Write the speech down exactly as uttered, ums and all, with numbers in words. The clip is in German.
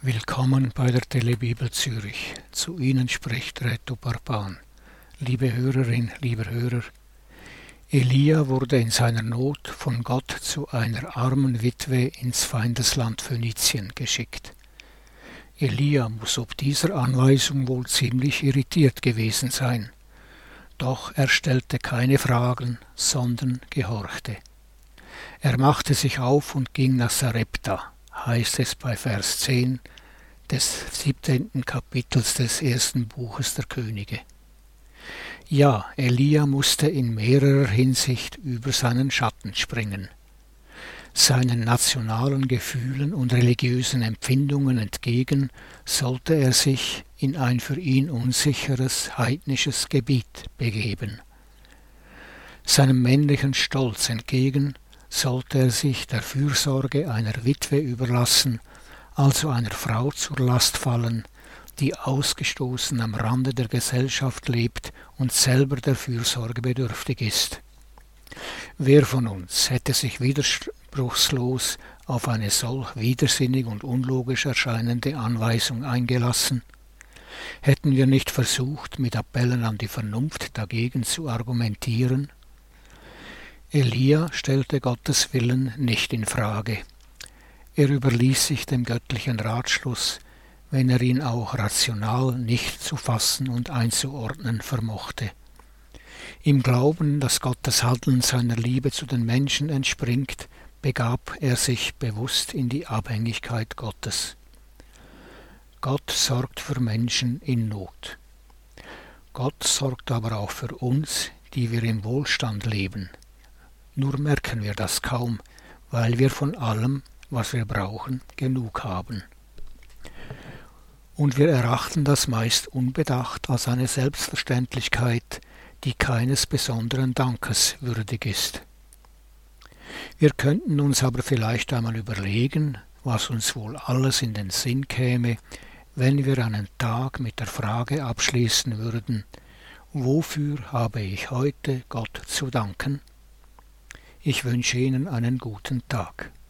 Willkommen bei der Telebibel Zürich. Zu Ihnen spricht Reto Barban. Liebe Hörerin, lieber Hörer, Elia wurde in seiner Not von Gott zu einer armen Witwe ins Feindesland Phönizien geschickt. Elia muss ob dieser Anweisung wohl ziemlich irritiert gewesen sein. Doch er stellte keine Fragen, sondern gehorchte. Er machte sich auf und ging nach Sarepta, heißt es bei Vers zehn des siebzehnten Kapitels des ersten Buches der Könige. Ja, Elia musste in mehrerer Hinsicht über seinen Schatten springen. Seinen nationalen Gefühlen und religiösen Empfindungen entgegen sollte er sich in ein für ihn unsicheres heidnisches Gebiet begeben. Seinem männlichen Stolz entgegen sollte er sich der Fürsorge einer Witwe überlassen, also einer Frau zur Last fallen, die ausgestoßen am Rande der Gesellschaft lebt und selber der Fürsorge bedürftig ist. Wer von uns hätte sich widerspruchslos auf eine solch widersinnig und unlogisch erscheinende Anweisung eingelassen? Hätten wir nicht versucht, mit Appellen an die Vernunft dagegen zu argumentieren? Elia stellte Gottes Willen nicht in Frage. Er überließ sich dem göttlichen Ratschluss, wenn er ihn auch rational nicht zu fassen und einzuordnen vermochte. Im Glauben, dass Gottes Handeln seiner Liebe zu den Menschen entspringt, begab er sich bewusst in die Abhängigkeit Gottes. Gott sorgt für Menschen in Not. Gott sorgt aber auch für uns, die wir im Wohlstand leben. Nur merken wir das kaum, weil wir von allem, was wir brauchen, genug haben. Und wir erachten das meist unbedacht als eine Selbstverständlichkeit, die keines besonderen Dankes würdig ist. Wir könnten uns aber vielleicht einmal überlegen, was uns wohl alles in den Sinn käme, wenn wir einen Tag mit der Frage abschließen würden: Wofür habe ich heute Gott zu danken? Ich wünsche Ihnen einen guten Tag.